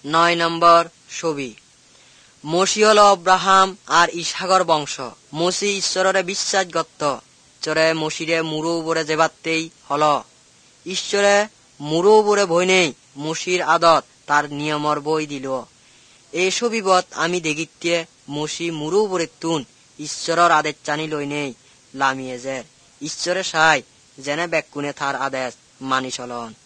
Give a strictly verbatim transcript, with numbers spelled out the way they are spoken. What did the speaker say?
নয় নম্বর ছবি। মসি হল অব্রাহাম আর ইসাগর বংশ। মসি ঈশ্বরের বিশ্বাস করত। ঈশ্বরে মসিরে মুরু উপরে যেবাতেই হল। ঈশ্বরে মুরু উপরে বই নেই, মসির আদত তার নিয়মর বই দিল। এই ছবিবত আমি দেখিতে মসি মুরু উপরে তুন ঈশ্বরের আদেশ চানি লই নেই লামিয়ে যে ঈশ্বরে সাই যেনে বেকুনে তার আদেশ মানি চলন।